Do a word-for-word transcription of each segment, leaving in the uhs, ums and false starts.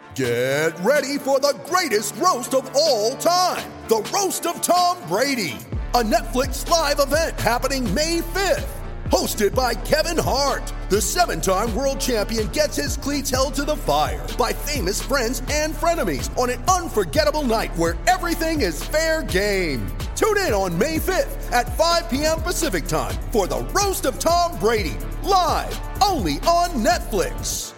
Get ready for the greatest roast of all time, the Roast of Tom Brady, a Netflix live event happening May fifth. Hosted by Kevin Hart, the seven-time world champion gets his cleats held to the fire by famous friends and frenemies on an unforgettable night where everything is fair game. Tune in on May fifth at five p.m. Pacific time for the Roast of Tom Brady, live only on Netflix.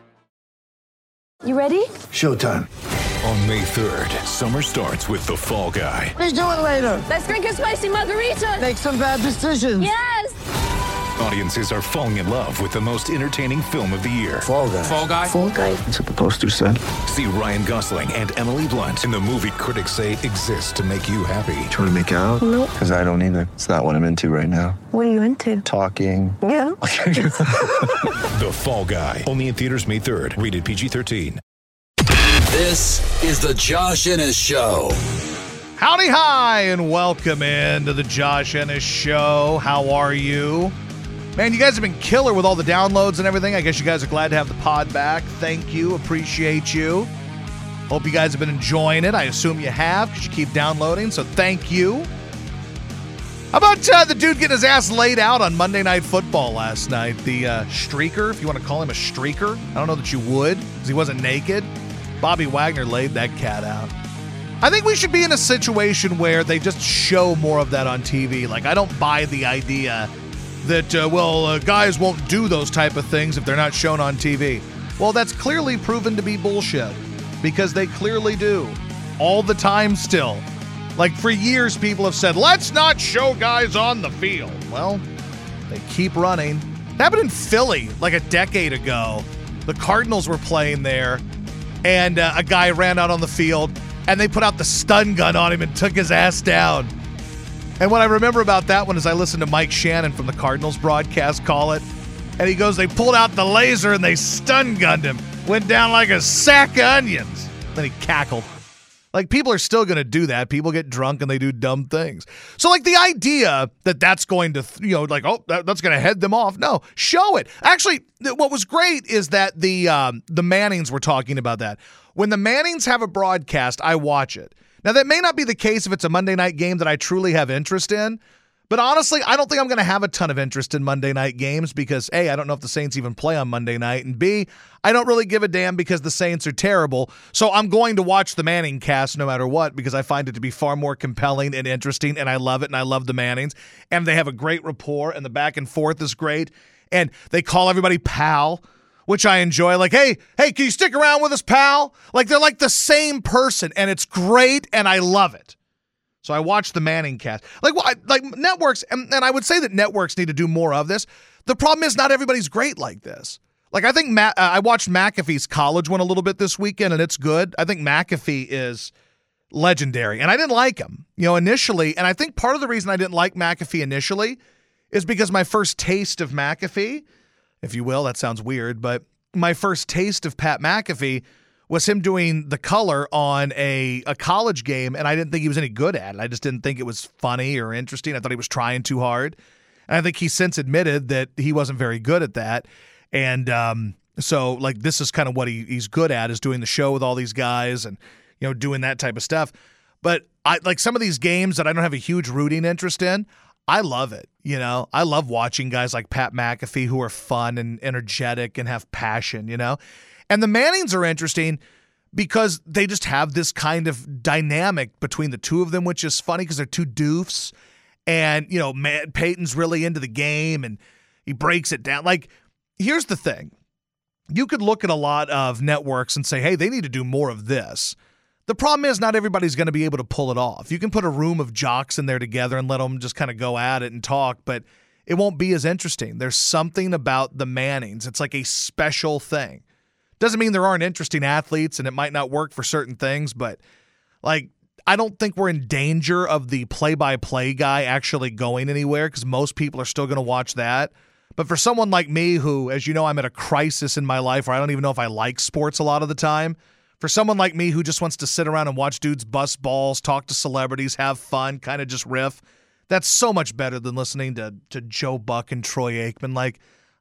You ready? Showtime. On May third, summer starts with The Fall Guy. Let's do it later. Let's drink a spicy margarita. Make some bad decisions. Yes! Audiences are falling in love with the most entertaining film of the year. Fall Guy. Fall Guy? Fall Guy. That's what the poster said. See Ryan Gosling and Emily Blunt in the movie critics say exists to make you happy. Trying to make it out? Nope. Because I don't either. It's not what I'm into right now. What are you into? Talking. Yeah. The Fall Guy. Only in theaters May third. Rated P G thirteen. This is the Josh Ennis Show. Howdy hi, and welcome into the Josh Ennis Show. How are you? Man, you guys have been killer with all the downloads and everything. I guess you guys are glad to have the pod back. Thank you. Appreciate you. Hope you guys have been enjoying it. I assume you have because you keep downloading, so thank you. How about uh, the dude getting his ass laid out on Monday Night Football last night? The uh, streaker, if you want to call him a streaker. I don't know that you would because he wasn't naked. Bobby Wagner laid that cat out. I think we should be in a situation where they just show more of that on T V. Like, I don't buy the idea that, uh, well, uh, guys won't do those type of things if they're not shown on T V. Well, that's clearly proven to be bullshit because they clearly do. All the time still. Like, for years, people have said, let's not show guys on the field. Well, they keep running. It happened in Philly like a decade ago. The Cardinals were playing there, and uh, a guy ran out on the field, and they put out the stun gun on him and took his ass down. And what I remember about that one is I listened to Mike Shannon from the Cardinals broadcast call it, and he goes, they pulled out the laser and they stun gunned him. Went down like a sack of onions. Then he cackled. Like, people are still going to do that. People get drunk and they do dumb things. So, like, the idea that that's going to, you know, like, oh, that, that's going to head them off. No, show it. Actually, what was great is that the um, the Mannings were talking about that. When the Mannings have a broadcast, I watch it. Now, that may not be the case if it's a Monday night game that I truly have interest in. But honestly, I don't think I'm going to have a ton of interest in Monday night games because, A, I don't know if the Saints even play on Monday night, and B, I don't really give a damn because the Saints are terrible. So I'm going to watch the Manning cast no matter what because I find it to be far more compelling and interesting, and I love it, and I love the Mannings. And they have a great rapport, and the back and forth is great. And they call everybody pal, which I enjoy. Like, hey, hey, can you stick around with us, pal? Like, they're like the same person, and it's great, and I love it. So I watched the Manning cast. Like, well, I, like networks, and, and I would say that networks need to do more of this. The problem is not everybody's great like this. Like, I think Matt, uh, I watched McAfee's college one a little bit this weekend, and it's good. I think McAfee is legendary, and I didn't like him, you know, initially. And I think part of the reason I didn't like McAfee initially is because my first taste of McAfee, if you will, that sounds weird, but my first taste of Pat McAfee was him doing the color on a, a college game, and I didn't think he was any good at it. I just didn't think it was funny or interesting. I thought he was trying too hard. And I think he since admitted that he wasn't very good at that. And um, so, like, this is kind of what he, he's good at, is doing the show with all these guys and, you know, doing that type of stuff. But, I like, some of these games that I don't have a huge rooting interest in, I love it, you know? I love watching guys like Pat McAfee who are fun and energetic and have passion, you know? And the Mannings are interesting because they just have this kind of dynamic between the two of them, which is funny because they're two doofs. And, you know, Matt Peyton's really into the game and he breaks it down. Like, here's the thing. You could look at a lot of networks and say, hey, they need to do more of this. The problem is not everybody's going to be able to pull it off. You can put a room of jocks in there together and let them just kind of go at it and talk, but it won't be as interesting. There's something about the Mannings. It's like a special thing. Doesn't mean there aren't interesting athletes and it might not work for certain things, but like, I don't think we're in danger of the play-by-play guy actually going anywhere because most people are still going to watch that. But for someone like me who, as you know, I'm at a crisis in my life where I don't even know if I like sports a lot of the time, for someone like me who just wants to sit around and watch dudes bust balls, talk to celebrities, have fun, kind of just riff, that's so much better than listening to, to Joe Buck and Troy Aikman. Like,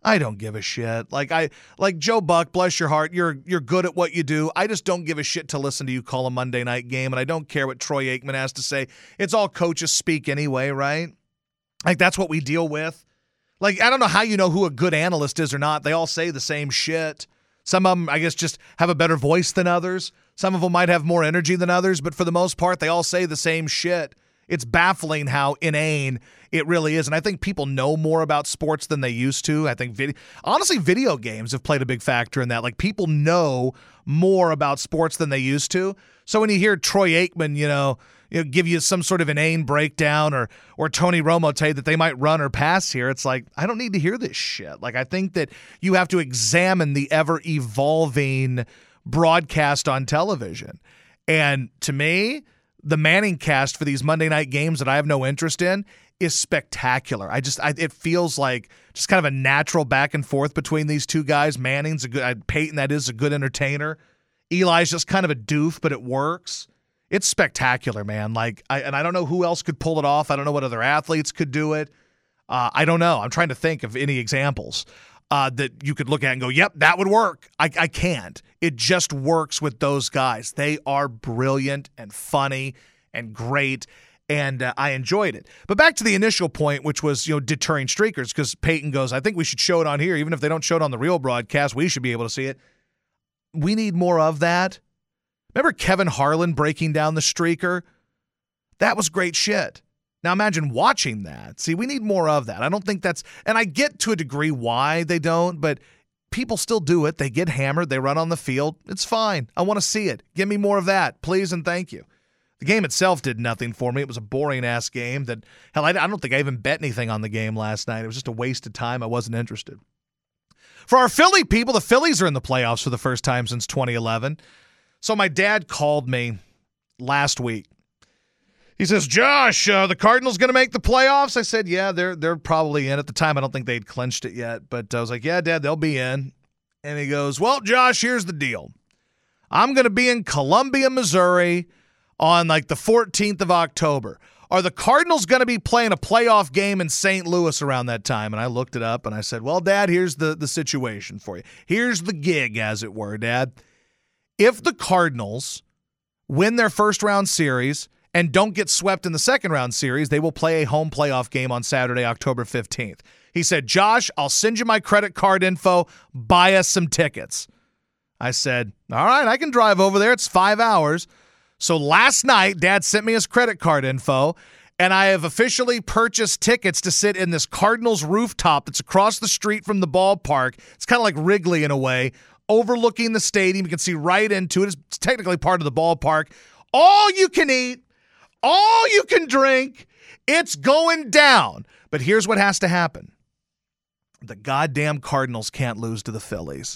I don't give a shit. Like I like Joe Buck, bless your heart, you're you're good at what you do. I just don't give a shit to listen to you call a Monday night game, and I don't care what Troy Aikman has to say. It's all coaches speak anyway, right? Like that's what we deal with. Like I don't know how you know who a good analyst is or not. They all say the same shit. Some of them, I guess, just have a better voice than others. Some of them might have more energy than others, but for the most part, they all say the same shit. It's baffling how inane it really is. And I think people know more about sports than they used to. I think, video, honestly, video games have played a big factor in that. Like, people know more about sports than they used to. So when you hear Troy Aikman, you know, you know give you some sort of inane breakdown, or or Tony Romo tell you that they might run or pass here, it's like, I don't need to hear this shit. Like, I think that you have to examine the ever-evolving broadcast on television. And to me, the Manning cast for these Monday night games that I have no interest in is spectacular. I just, I, it feels like just kind of a natural back and forth between these two guys. Manning's a good, Peyton, that is a good entertainer. Eli's just kind of a doof, but it works. It's spectacular, man. Like, I, and I don't know who else could pull it off. I don't know what other athletes could do it. Uh, I don't know. I'm trying to think of any examples uh, that you could look at and go, yep, that would work. I, I can't. It just works with those guys. They are brilliant and funny and great, and uh, I enjoyed it. But back to the initial point, which was, you know, deterring streakers, because Peyton goes, I think we should show it on here. Even if they don't show it on the real broadcast, we should be able to see it. We need more of that. Remember Kevin Harlan breaking down the streaker? That was great shit. Now imagine watching that. See, we need more of that. I don't think that's, and I get to a degree why they don't, but people still do it. They get hammered. They run on the field. It's fine. I want to see it. Give me more of that, please and thank you. The game itself did nothing for me. It was a boring-ass game that, hell, I, I don't think I even bet anything on the game last night. It was just a waste of time. I wasn't interested. For our Philly people, the Phillies are in the playoffs for the first time since twenty eleven. So my dad called me last week. He says, Josh, uh, the Cardinals going to make the playoffs? I said, yeah, they're they're probably in. At the time, I don't think they'd clinched it yet. But I was like, yeah, Dad, they'll be in. And he goes, well, Josh, here's the deal. I'm going to be in Columbia, Missouri on like the fourteenth of October. Are the Cardinals going to be playing a playoff game in Saint Louis around that time? And I looked it up and I said, well, Dad, here's the, the situation for you. Here's the gig, as it were, Dad. If the Cardinals win their first round series and don't get swept in the second round series, they will play a home playoff game on Saturday, October fifteenth. He said, Josh, I'll send you my credit card info. Buy us some tickets. I said, all right, I can drive over there. It's five hours. So last night, Dad sent me his credit card info, and I have officially purchased tickets to sit in this Cardinals rooftop that's across the street from the ballpark. It's kind of like Wrigley in a way, overlooking the stadium. You can see right into it. It's technically part of the ballpark. All you can eat, all you can drink, it's going down. But here's what has to happen. The goddamn Cardinals can't lose to the Phillies.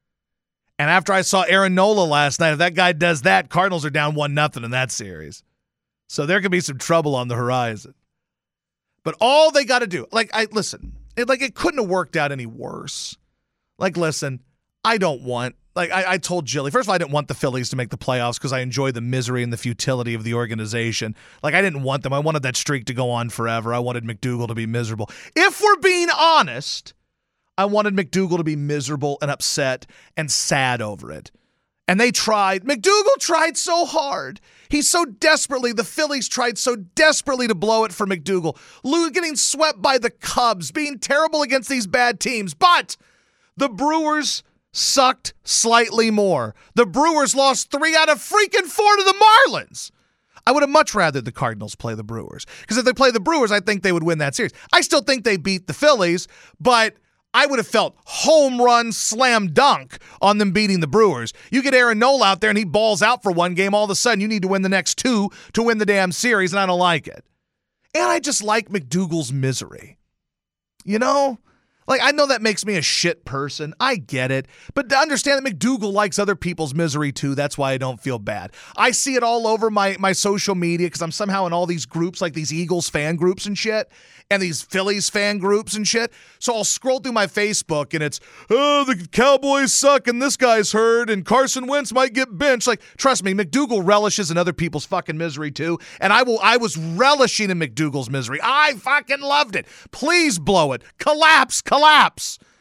And after I saw Aaron Nola last night, if that guy does that, Cardinals are down one nothing in that series. So there could be some trouble on the horizon. But all they got to do, like, I listen, it, like it couldn't have worked out any worse. Like, listen, I don't want, like I, I told Jilly, first of all, I didn't want the Phillies to make the playoffs because I enjoy the misery and the futility of the organization. Like, I didn't want them. I wanted that streak to go on forever. I wanted McDougal to be miserable. If we're being honest, I wanted McDougal to be miserable and upset and sad over it. And they tried. McDougal tried so hard. He so desperately, the Phillies tried so desperately to blow it for McDougal. Lou getting swept by the Cubs, being terrible against these bad teams. But the Brewers sucked slightly more. The Brewers lost three out of freaking four to the Marlins. I would have much rather the Cardinals play the Brewers. Because if they play the Brewers, I think they would win that series. I still think they beat the Phillies, but I would have felt home run slam dunk on them beating the Brewers. You get Aaron Nola out there and he balls out for one game, all of a sudden you need to win the next two to win the damn series, and I don't like it. And I just like McDougal's misery. You know? Like, I know that makes me a shit person. I get it. But to understand that McDougal likes other people's misery too, that's why I don't feel bad. I see it all over my, my social media because I'm somehow in all these groups, like these Eagles fan groups and shit, and these Phillies fan groups and shit. So I'll scroll through my Facebook and it's, oh, the Cowboys suck and this guy's hurt and Carson Wentz might get benched. Like, trust me, McDougal relishes in other people's fucking misery too. And I will. I was relishing in McDougal's misery. I fucking loved it. Please blow it. Collapse. Collapse.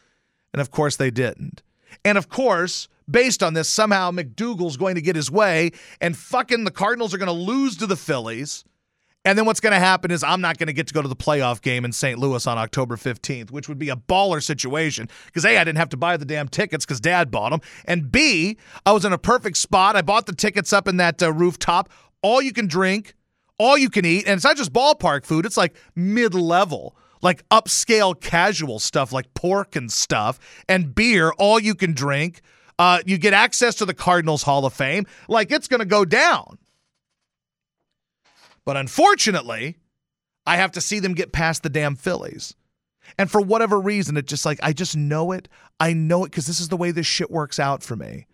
And of course they didn't. And of course, based on this, somehow McDougal's going to get his way and fucking the Cardinals are going to lose to the Phillies. And then what's going to happen is I'm not going to get to go to the playoff game in Saint Louis on October fifteenth, which would be a baller situation because A, I didn't have to buy the damn tickets because Dad bought them. And B, I was in a perfect spot. I bought the tickets up in that uh, rooftop. All you can drink, all you can eat. And it's not just ballpark food. It's like mid-level, like upscale casual stuff like pork and stuff and beer, all you can drink. Uh, you get access to the Cardinals Hall of Fame. Like it's going to go down. But unfortunately, I have to see them get past the damn Phillies. And for whatever reason, it just like, I just know it. I know it because this is the way this shit works out for me.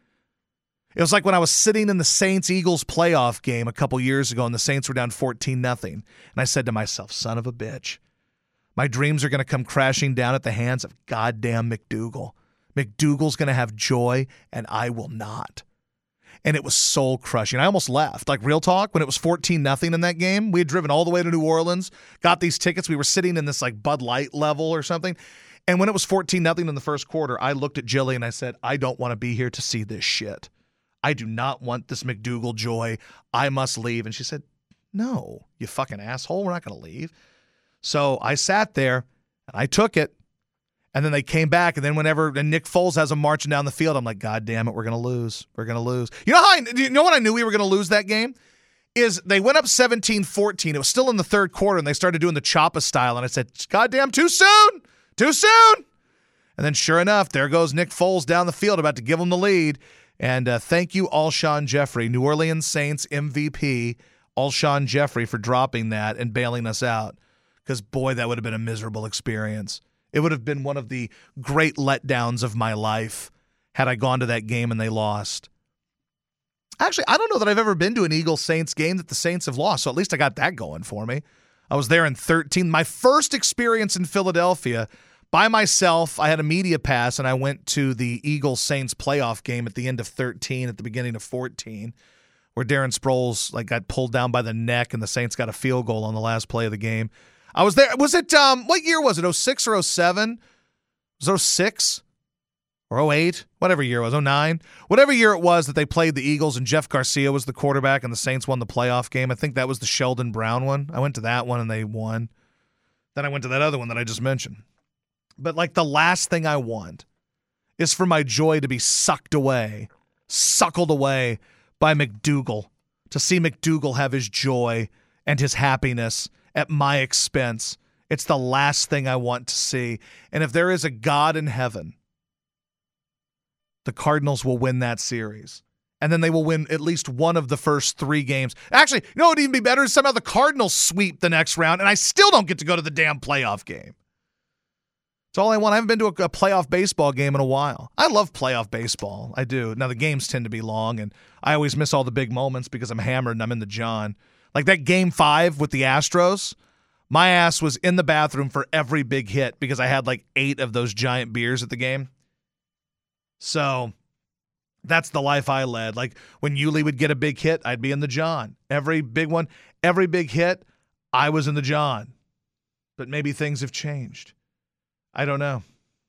It was like when I was sitting in the Saints-Eagles playoff game a couple years ago and the Saints were down fourteen nothing. And I said to myself, son of a bitch, my dreams are going to come crashing down at the hands of goddamn McDougal. McDougal's going to have joy and I will not. And it was soul crushing. I almost left. Like real talk, when it was fourteen nothing in that game, we had driven all the way to New Orleans, got these tickets. We were sitting in this like Bud Light level or something. And when it was fourteen nothing in the first quarter, I looked at Jilly and I said, I don't want to be here to see this shit. I do not want this McDougal joy. I must leave. And she said, no, you fucking asshole. We're not going to leave. So I sat there and I took it. And then they came back, and then whenever and Nick Foles has them marching down the field, I'm like, God damn it, we're going to lose. We're going to lose. You know how I, you know when I knew we were going to lose that game? Is they went up seventeen fourteen. It was still in the third quarter, and they started doing the Choppa style, and I said, God damn, too soon. Too soon. And then sure enough, there goes Nick Foles down the field about to give them the lead. And uh, thank you, Alshon Jeffrey, New Orleans Saints M V P, Alshon Jeffrey, for dropping that and bailing us out. Because, boy, that would have been a miserable experience. It would have been one of the great letdowns of my life had I gone to that game and they lost. Actually, I don't know that I've ever been to an Eagles-Saints game that the Saints have lost, so at least I got that going for me. I was there in thirteen. My first experience in Philadelphia, by myself, I had a media pass, and I went to the Eagles-Saints playoff game at the end of thirteen, at the beginning of fourteen, where Darren Sproles like got pulled down by the neck and the Saints got a field goal on the last play of the game. I was there. Was it, um, what year was it? oh six or oh seven? Was it oh six or oh eight? Whatever year it was, oh nine? Whatever year it was that they played the Eagles and Jeff Garcia was the quarterback and the Saints won the playoff game. I think that was the Sheldon Brown one. I went to that one and they won. Then I went to that other one that I just mentioned. But like the last thing I want is for my joy to be sucked away, suckled away by McDougal, to see McDougal have his joy and his happiness at my expense. It's the last thing I want to see. And if there is a God in heaven, the Cardinals will win that series. And then they will win at least one of the first three games. Actually, you know what would even be better is somehow the Cardinals sweep the next round, and I still don't get to go to the damn playoff game. That's all I want. I haven't been to a, a playoff baseball game in a while. I love playoff baseball. I do. Now, the games tend to be long, and I always miss all the big moments because I'm hammered and I'm in the John. Like that game five with the Astros, my ass was in the bathroom for every big hit because I had like eight of those giant beers at the game. So that's the life I led. Like when Yuli would get a big hit, I'd be in the John. Every big one, every big hit, I was in the John. But maybe things have changed. I don't know.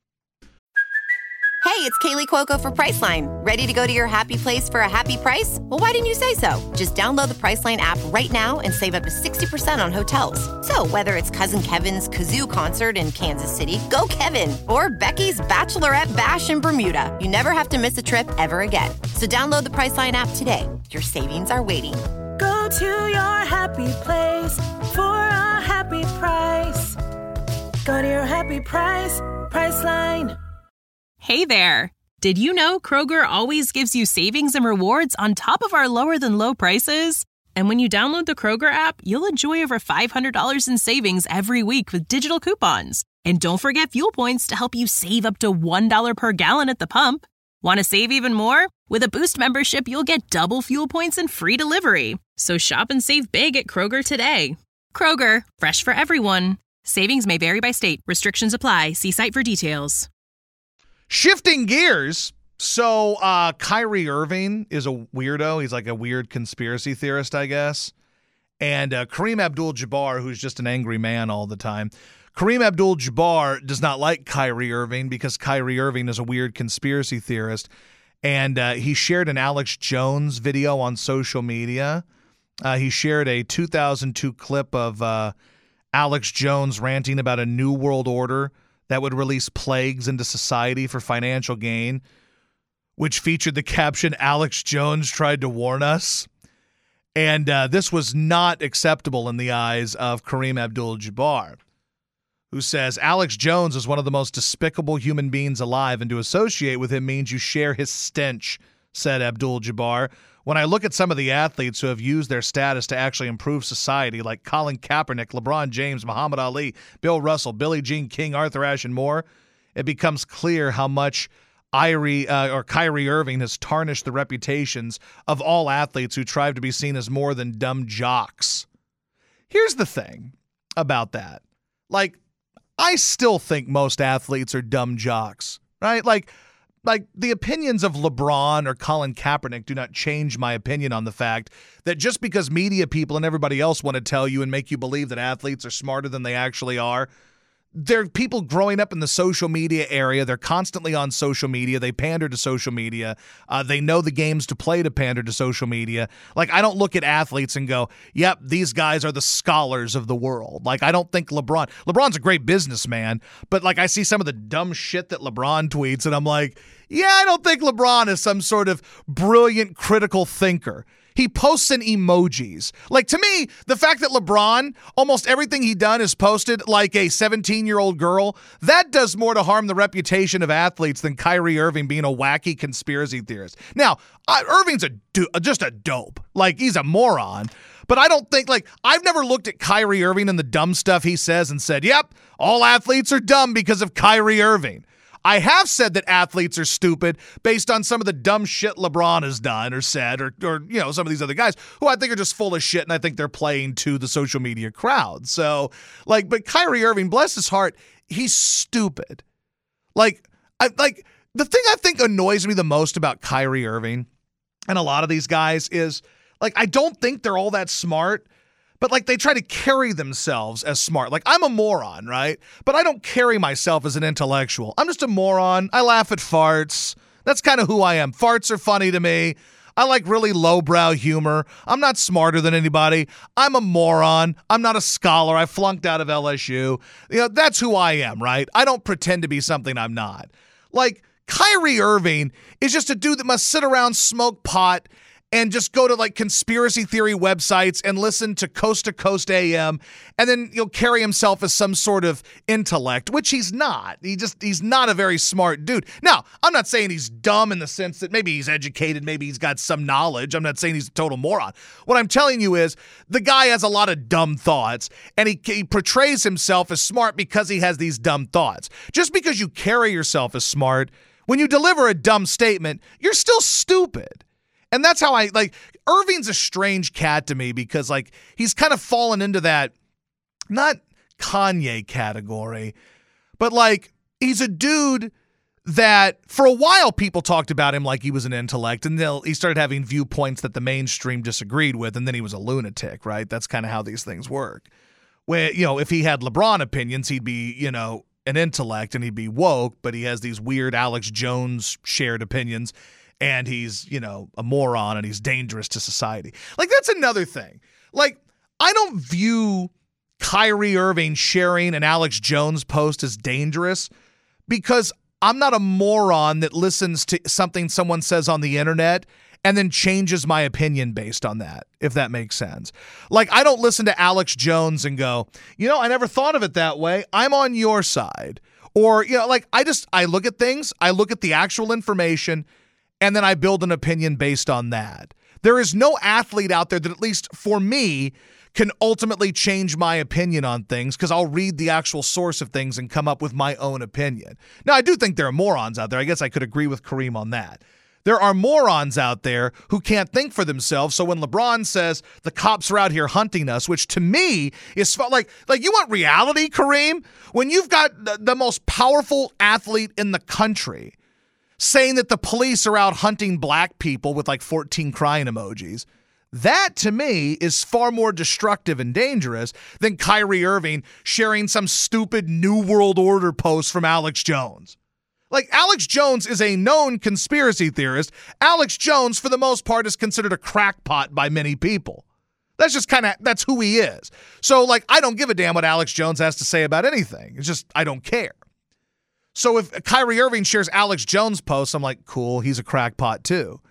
Hey, it's Kaylee Cuoco for Priceline. Ready to go to your happy place for a happy price? Well, why didn't you say so? Just download the Priceline app right now and save up to sixty percent on hotels. So whether it's Cousin Kevin's Kazoo Concert in Kansas City, go Kevin, or Becky's Bachelorette Bash in Bermuda, you never have to miss a trip ever again. So download the Priceline app today. Your savings are waiting. Go to your happy place for a happy price. Go to your happy price, Priceline. Hey there! Did you know Kroger always gives you savings and rewards on top of our lower-than-low prices? And when you download the Kroger app, you'll enjoy over five hundred dollars in savings every week with digital coupons. And don't forget fuel points to help you save up to one dollar per gallon at the pump. Want to save even more? With a Boost membership, you'll get double fuel points and free delivery. So shop and save big at Kroger today. Kroger, fresh for everyone. Savings may vary by state. Restrictions apply. See site for details. Shifting gears, so uh, Kyrie Irving is a weirdo. He's like a weird conspiracy theorist, I guess. And uh, Kareem Abdul-Jabbar, who's just an angry man all the time. Kareem Abdul-Jabbar does not like Kyrie Irving because Kyrie Irving is a weird conspiracy theorist. And uh, he shared an Alex Jones video on social media. Uh, he shared a two thousand two clip of uh, Alex Jones ranting about a new world order that would release plagues into society for financial gain, which featured the caption, "Alex Jones tried to warn us." And uh, this was not acceptable in the eyes of Kareem Abdul-Jabbar, who says, "Alex Jones is one of the most despicable human beings alive, and to associate with him means you share his stench," said Abdul-Jabbar. "When I look at some of the athletes who have used their status to actually improve society, like Colin Kaepernick, LeBron James, Muhammad Ali, Bill Russell, Billie Jean King, Arthur Ashe, and more, it becomes clear how much Irie, uh, or Kyrie Irving has tarnished the reputations of all athletes who strive to be seen as more than dumb jocks." Here's the thing about that. Like, I still think most athletes are dumb jocks, right? Like, like the opinions of LeBron or Colin Kaepernick do not change my opinion on the fact that just because media people and everybody else want to tell you and make you believe that athletes are smarter than they actually are, they're people growing up in the social media area. They're constantly on social media. They pander to social media. Uh, they know the games to play to pander to social media. Like, I don't look at athletes and go, yep, these guys are the scholars of the world. Like, I don't think LeBron, LeBron's a great businessman, but like I see some of the dumb shit that LeBron tweets and I'm like, yeah, I don't think LeBron is some sort of brilliant critical thinker. He posts in emojis. Like, to me, the fact that LeBron, almost everything he done is posted like a seventeen-year-old girl, that does more to harm the reputation of athletes than Kyrie Irving being a wacky conspiracy theorist. Now, uh, Irving's a do- just a dope. Like, he's a moron. But I don't think, like, I've never looked at Kyrie Irving and the dumb stuff he says and said, yep, all athletes are dumb because of Kyrie Irving. I have said that athletes are stupid based on some of the dumb shit LeBron has done or said, or, or, you know, some of these other guys who I think are just full of shit, and I think they're playing to the social media crowd. So, like, but Kyrie Irving, bless his heart, he's stupid. Like, I like the thing I think annoys me the most about Kyrie Irving and a lot of these guys is, like, I don't think they're all that smart. But, like, they try to carry themselves as smart. Like, I'm a moron, right? But I don't carry myself as an intellectual. I'm just a moron. I laugh at farts. That's kind of who I am. Farts are funny to me. I like really lowbrow humor. I'm not smarter than anybody. I'm a moron. I'm not a scholar. I flunked out of L S U. You know, that's who I am, right? I don't pretend to be something I'm not. Like, Kyrie Irving is just a dude that must sit around, smoke pot, and just go to like conspiracy theory websites and listen to Coast to Coast A M, and then you'll carry himself as some sort of intellect, which he's not. He just, he's not a very smart dude. Now, I'm not saying he's dumb in the sense that maybe he's educated, maybe he's got some knowledge. I'm not saying he's a total moron. What I'm telling you is the guy has a lot of dumb thoughts, and he, he portrays himself as smart because he has these dumb thoughts. Just because you carry yourself as smart, when you deliver a dumb statement, you're still stupid. And that's how I, like, Irving's a strange cat to me because, like, he's kind of fallen into that, not Kanye category, but, like, he's a dude that for a while people talked about him like he was an intellect, and then he started having viewpoints that the mainstream disagreed with, and then he was a lunatic, right? That's kind of how these things work. Where, you know, if he had LeBron opinions, he'd be, you know, an intellect and he'd be woke, but he has these weird Alex Jones shared opinions. And he's, you know, a moron and he's dangerous to society. Like, that's another thing. Like, I don't view Kyrie Irving sharing an Alex Jones post as dangerous because I'm not a moron that listens to something someone says on the internet and then changes my opinion based on that, if that makes sense. Like, I don't listen to Alex Jones and go, you know, I never thought of it that way. I'm on your side. Or, you know, like, I just, I look at things, I look at the actual information, and then I build an opinion based on that. There is no athlete out there that, at least for me, can ultimately change my opinion on things because I'll read the actual source of things and come up with my own opinion. Now, I do think there are morons out there. I guess I could agree with Kareem on that. There are morons out there who can't think for themselves. So when LeBron says the cops are out here hunting us, which to me is like, like you want reality, Kareem? When you've got the, the most powerful athlete in the country saying that the police are out hunting black people with like fourteen crying emojis, That, to me, is far more destructive and dangerous than Kyrie Irving sharing some stupid New World Order post from Alex Jones. Like, Alex Jones is a known conspiracy theorist. Alex Jones, for the most part, is considered a crackpot by many people. That's just kind of, that's who he is. So, like, I don't give a damn what Alex Jones has to say about anything. It's just, I don't care. So if Kyrie Irving shares Alex Jones' posts, I'm like, cool, he's a crackpot too.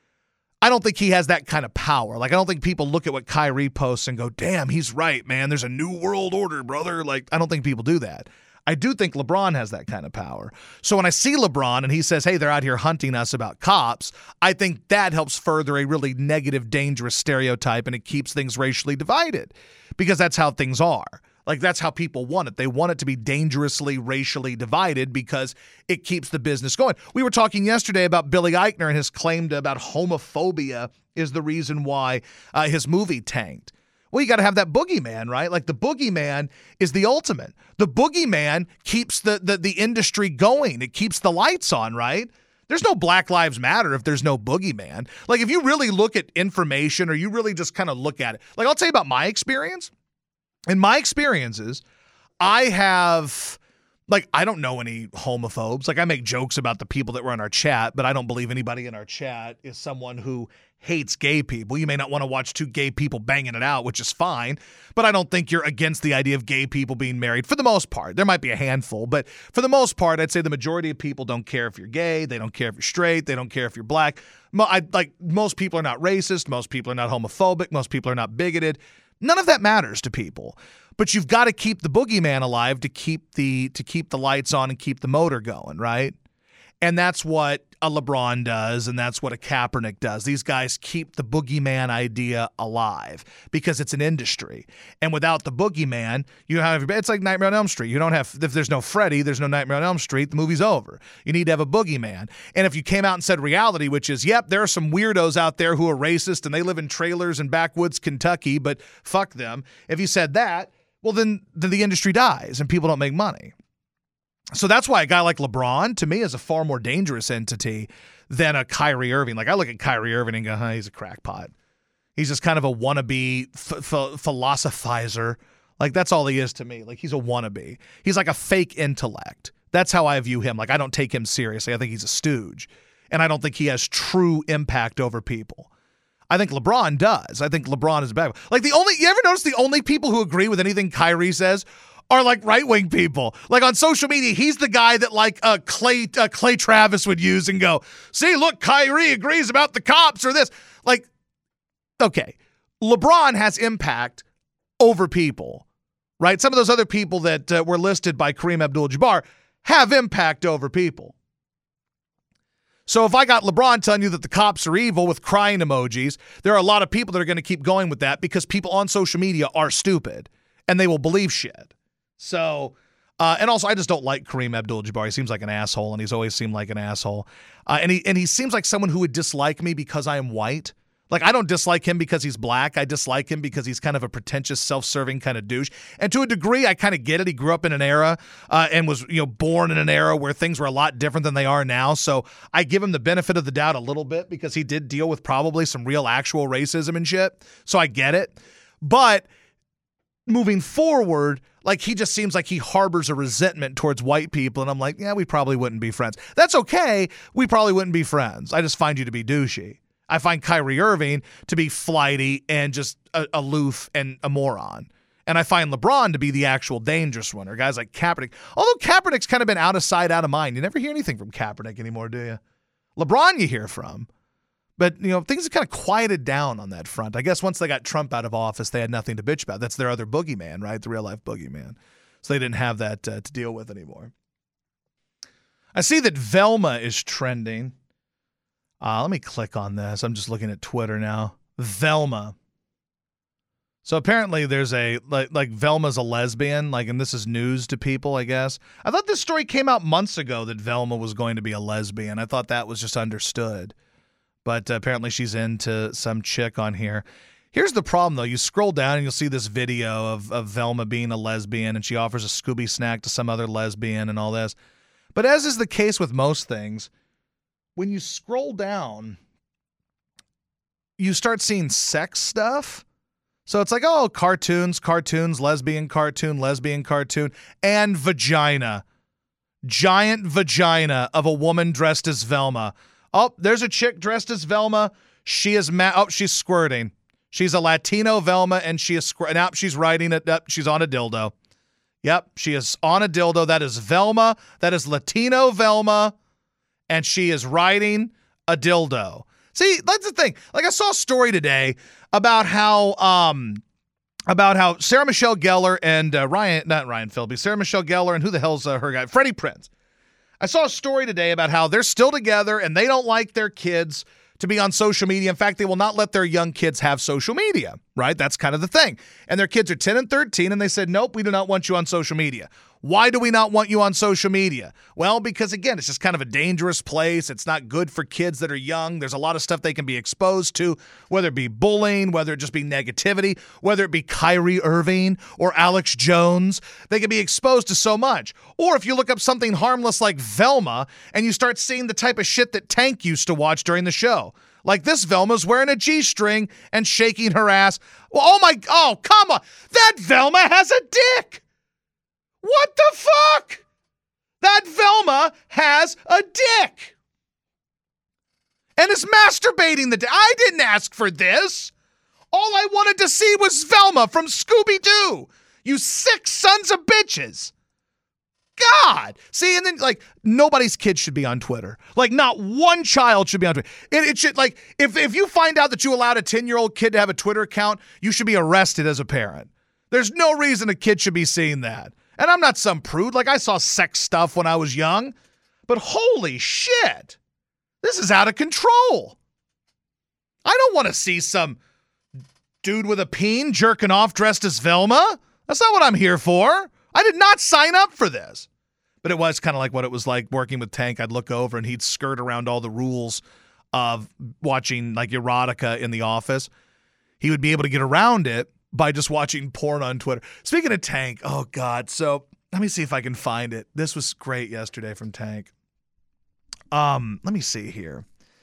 I don't think he has that kind of power. Like, I don't think people look at what Kyrie posts and go, damn, he's right, man. There's a new world order, brother. Like, I don't think people do that. I do think LeBron has that kind of power. So when I see LeBron and he says, hey, they're out here hunting us about cops, I think that helps further a really negative, dangerous stereotype, and it keeps things racially divided because that's how things are. Like, that's how people want it. They want it to be dangerously racially divided because it keeps the business going. We were talking yesterday about Billy Eichner and his claim to, about homophobia is the reason why uh, his movie tanked. Well, you got to have that boogeyman, right? Like, the boogeyman is the ultimate. The boogeyman keeps the, the, the industry going. It keeps the lights on, right? There's no Black Lives Matter if there's no boogeyman. Like, if you really look at information or you really just kind of look at it. Like, I'll tell you about my experience. In my experiences, I have, like, I don't know any homophobes. Like, I make jokes about the people that were in our chat, but I don't believe anybody in our chat is someone who hates gay people. You may not want to watch two gay people banging it out, which is fine, but I don't think you're against the idea of gay people being married for the most part. There might be a handful, but for the most part, I'd say the majority of people don't care if you're gay. They don't care if you're straight. They don't care if you're black. I, like, most people are not racist. Most people are not homophobic. Most people are not bigoted. None of that matters to people, but you've got to keep the boogeyman alive to keep the to keep the lights on and keep the motor going, right? And that's what a LeBron does, and that's what a Kaepernick does. These guys keep the boogeyman idea alive because it's an industry. And without the boogeyman, you have it's like Nightmare on Elm Street. You don't have if there's no Freddy, there's no Nightmare on Elm Street. The movie's over. You need to have a boogeyman. And if you came out and said reality, which is, yep, there are some weirdos out there who are racist and they live in trailers in backwoods Kentucky, but fuck them. If you said that, well, then, then the industry dies and people don't make money. So that's why a guy like LeBron, to me, is a far more dangerous entity than a Kyrie Irving. Like, I look at Kyrie Irving and go, huh, he's a crackpot. He's just kind of a wannabe f- f- philosophizer. Like, that's all he is to me. Like, he's a wannabe. He's like a fake intellect. That's how I view him. Like, I don't take him seriously. I think he's a stooge. And I don't think he has true impact over people. I think LeBron does. I think LeBron is bad. Like, the only, you ever notice the only people who agree with anything Kyrie says are like right-wing people. Like, on social media, he's the guy that like uh, Clay uh, Clay Travis would use and go, see, look, Kyrie agrees about the cops or this. Like, okay, LeBron has impact over people, right? Some of those other people that uh, were listed by Kareem Abdul-Jabbar have impact over people. So if I got LeBron telling you that the cops are evil with crying emojis, there are a lot of people that are going to keep going with that because people on social media are stupid and they will believe shit. So, uh, and also I just don't like Kareem Abdul-Jabbar. He seems like an asshole, and he's always seemed like an asshole. Uh, and he and he seems like someone who would dislike me because I am white. Like, I don't dislike him because he's black. I dislike him because he's kind of a pretentious, self-serving kind of douche. And to a degree, I kind of get it. He grew up in an era uh, and was, you know, born in an era where things were a lot different than they are now. So I give him the benefit of the doubt a little bit because he did deal with probably some real actual racism and shit. So I get it. But moving forward, like, he just seems like he harbors a resentment towards white people. And I'm like, yeah, we probably wouldn't be friends. That's okay. We probably wouldn't be friends. I just find you to be douchey. I find Kyrie Irving to be flighty and just uh, aloof and a moron. And I find LeBron to be the actual dangerous one, or guys like Kaepernick. Although Kaepernick's kind of been out of sight, out of mind. You never hear anything from Kaepernick anymore, do you? LeBron you hear from. But, you know, things have kind of quieted down on that front. I guess once they got Trump out of office, they had nothing to bitch about. That's their other boogeyman, right? The real-life boogeyman. So they didn't have that uh, to deal with anymore. I see that Velma is trending. Uh, let me click on this. I'm just looking at Twitter now. Velma. So apparently there's a, like, like Velma's a lesbian, like, and this is news to people, I guess. I thought this story came out months ago that Velma was going to be a lesbian. I thought that was just understood. But uh, apparently she's into some chick on here. Here's the problem, though. You scroll down and you'll see this video of, of Velma being a lesbian, and she offers a Scooby snack to some other lesbian and all this. But as is the case with most things, when you scroll down, you start seeing sex stuff. So it's like, oh, cartoons, cartoons, lesbian cartoon, lesbian cartoon, and vagina. Giant vagina of a woman dressed as Velma. Oh, there's a chick dressed as Velma. She is ma- oh, she's squirting. She's a Latino Velma, and she is squirting. Now she's riding it up. She's on a dildo. Yep, she is on a dildo. That is Velma. That is Latino Velma, and she is riding a dildo. See, that's the thing. Like, I saw a story today about how, um, about how Sarah Michelle Gellar and uh, Ryan, not Ryan Philby, Sarah Michelle Gellar and who the hell's uh, her guy? Freddie Prinze. I saw a story today about how they're still together and they don't like their kids to be on social media. In fact, they will not let their young kids have social media, right? That's kind of the thing. And their kids are ten and thirteen, and they said, nope, we do not want you on social media. Why do we not want you on social media? Well, because, again, it's just kind of a dangerous place. It's not good for kids that are young. There's a lot of stuff they can be exposed to, whether it be bullying, whether it just be negativity, whether it be Kyrie Irving or Alex Jones. They can be exposed to so much. Or if you look up something harmless like Velma and you start seeing the type of shit that Tank used to watch during the show. Like this Velma's wearing a G-string and shaking her ass. Well, oh my, oh, come on. That Velma has a dick. What the fuck? That Velma has a dick. And is masturbating the dick. I didn't ask for this. All I wanted to see was Velma from Scooby-Doo. You sick sons of bitches. God. See, and then, like, nobody's kid should be on Twitter. Like, not one child should be on Twitter. It, it should, like, if, if you find out that you allowed a ten-year-old kid to have a Twitter account, you should be arrested as a parent. There's no reason a kid should be seeing that. And I'm not some prude. Like, I saw sex stuff when I was young. But holy shit. This is out of control. I don't want to see some dude with a peen jerking off dressed as Velma. That's not what I'm here for. I did not sign up for this. But it was kind of like what it was like working with Tank. I'd look over and he'd skirt around all the rules of watching, like, erotica in the office. He would be able to get around it by just watching porn on Twitter. Speaking of Tank, oh God. So let me see if I can find it. This was great yesterday from Tank. Um, let me see here.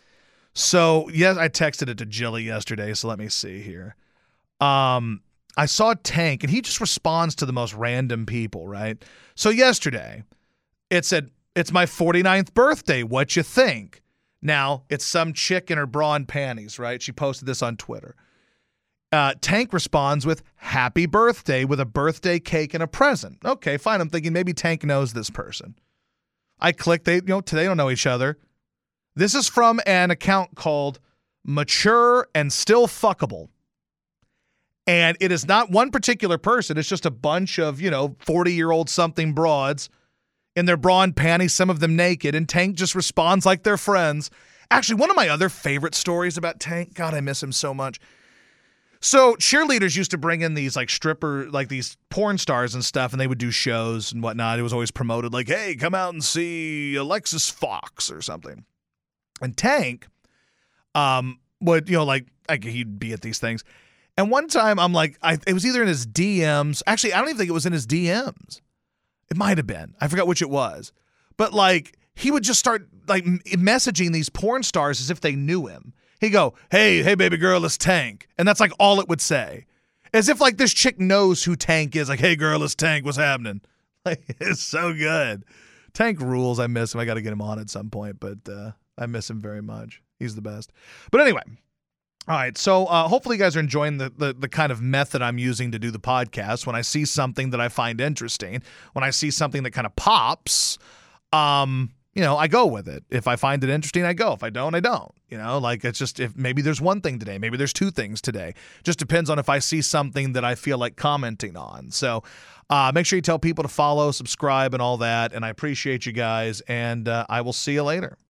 So yes, I texted it to Jilly yesterday. So let me see here. Um, I saw Tank and he just responds to the most random people, right? So yesterday it said, it's my forty-ninth birthday. What you think? Now it's some chick in her bra and panties, right? She posted this on Twitter. Uh, Tank responds with happy birthday with a birthday cake and a present. Okay, fine. I'm thinking maybe Tank knows this person. I click. They, you know, they don't know each other. This is from an account called Mature and Still Fuckable. And it is not one particular person. It's just a bunch of, you know, forty-year-old something broads in their bra and panties, some of them naked. And Tank just responds like they're friends. Actually, one of my other favorite stories about Tank, God, I miss him so much. So cheerleaders used to bring in these like stripper, like these porn stars and stuff, and they would do shows and whatnot. It was always promoted like, hey, come out and see Alexis Fox or something. And Tank um, would, you know, like, like he'd be at these things. And one time I'm like, I, it was either in his D Ms. Actually, I don't even think it was in his D Ms. It might have been. I forgot which it was. But like, he would just start like messaging these porn stars as if they knew him. He'd go, hey, hey, baby girl, it's Tank. And that's like all it would say. As if like this chick knows who Tank is. Like, hey, girl, it's Tank. What's happening? Like, it's so good. Tank rules. I miss him. I got to get him on at some point, but uh, I miss him very much. He's the best. But anyway, all right. So uh, hopefully you guys are enjoying the, the the kind of method I'm using to do the podcast. When I see something that I find interesting, when I see something that kind of pops, um, you know, I go with it. If I find it interesting, I go. If I don't, I don't. You know, like it's just, if maybe there's one thing today, maybe there's two things today. Just depends on if I see something that I feel like commenting on. So uh, make sure you tell people to follow, subscribe, and all that. And I appreciate you guys. And uh, I will see you later.